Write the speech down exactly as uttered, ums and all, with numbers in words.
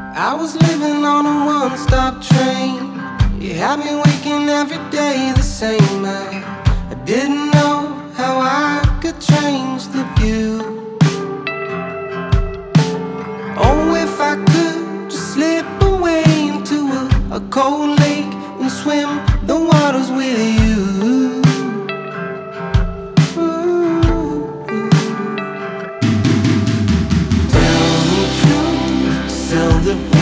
I was living on a one-stop train. You had me waking every day the same. I, I didn't know how I could change the view. Oh, if I could just slip away into a, a cold lake and swim the waters with you. Ooh. Tell me true, sell the